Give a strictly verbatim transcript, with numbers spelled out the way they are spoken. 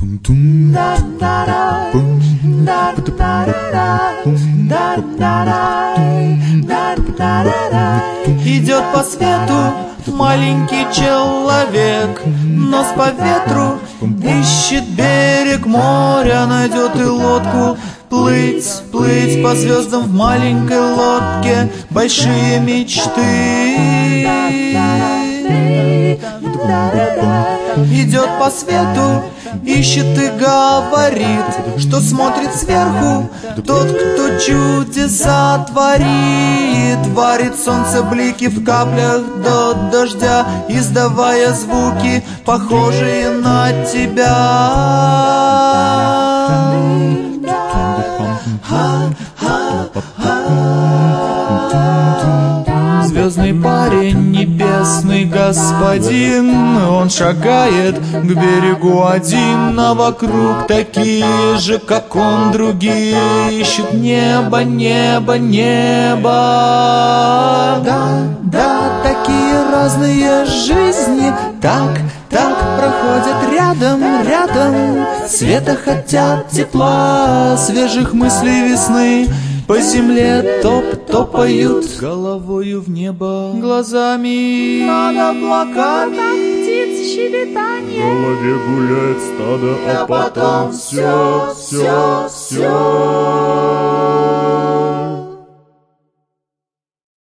Идет по свету маленький человек, нос по ветру ищет берег моря, найдет и лодку. Плыть, плыть по звездам в маленькой лодке, большие мечты. Идет по свету, ищет и говорит, что смотрит сверху тот, кто чудеса творит. Варит солнце блики в каплях до дождя, издавая звуки, похожие на тебя. Звездный парень, небесный господин, он шагает к берегу один, а вокруг такие же, как он, другие ищут небо, небо, небо. Да, да, такие разные жизни, так, так проходят рядом, рядом. Света хотят, тепла, свежих мыслей весны. По земле топ-топают, головою в небо, глазами над облаками, как птиц щебетанье. В голове гуляет стадо, а потом все, все, все.